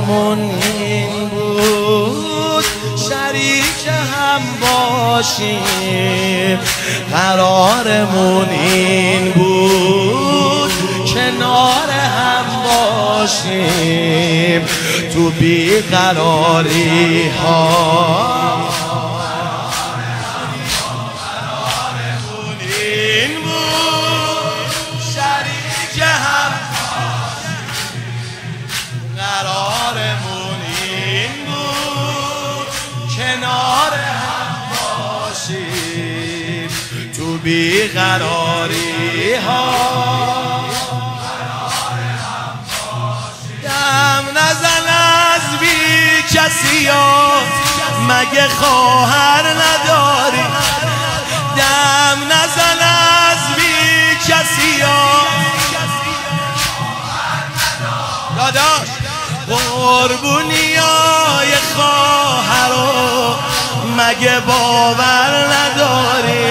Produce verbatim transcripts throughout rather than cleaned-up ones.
قرارمون این بود شریک هم باشیم، قرارمون این بود کنار هم باشیم تو بیقراری ها. قرارمون این بود کنار هم باشیم تو بیقراری ها. دم نزن از بی کسی ها مگه خواهر نداری، دم نزن از بی کسی ها داداش، قربونیای خواهرو مگه باور نداری،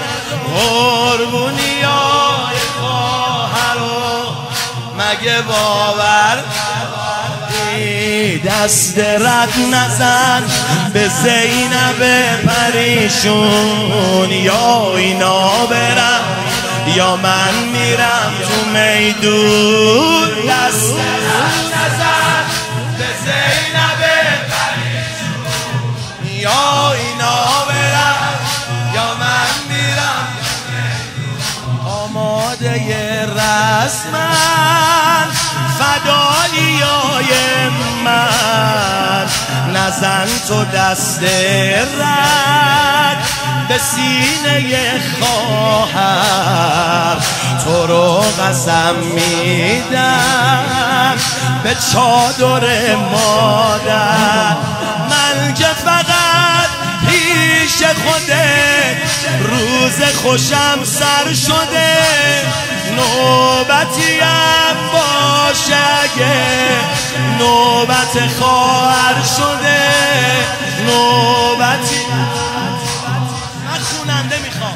قربونیای خواهرو مگه باور نداری. دست رد نزن به زینب پریشون، یا اینا برم یا من میرم تو میدون. دست رد نزن به زینب پریشون، یا اینا برم یا من میرم. آماده رسمن فداییای من، نزن تو دست رد به سینه خواهر، تو رو قسم میدم به چادر مادر. من که فقط پیش خودت روز خوشم سر شده، نوبتیم باشه اگه نوبت خواهر شده، نوبتی من خوننده میخوام.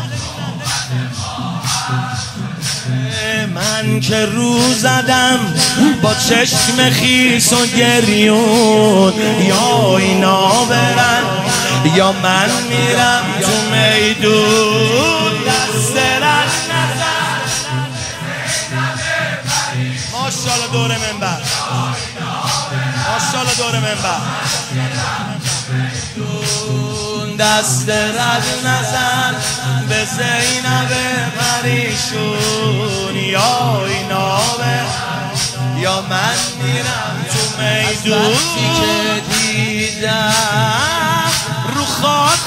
من که رو زدم با چشم خیس و گریون، یا اینا برن یا من میرم تو میدون. دست رد نزن ماشاءالله دور منبر، ماشاءالله دور منبر. دست رد نزن به زینب پریشون، یا اینا برن یا من میرم تو میدون. وقتی که دیدم رو خاک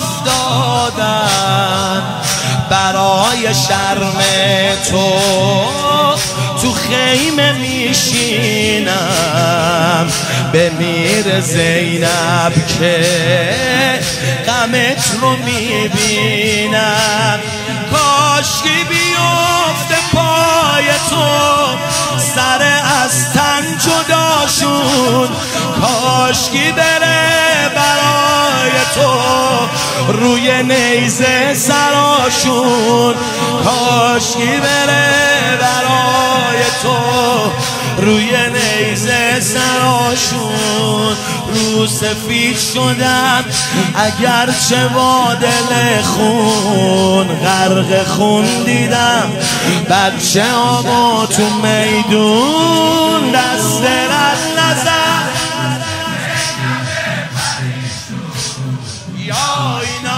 افتادن برای شرم تو، تو خیمه میشینم بمیر زینب که غمت رو میبینم. کاشکی بیفته پای تو سر از تن جداشون، کاشکی بره برای تو روی نیزه سراشون، کاشکی بره برای تو روی نیزه سراشون. رو سفید شدم اگرچه با دل خون، غرق خون دیدم بچه آقا تو میدون. دست رد نزن یا اینا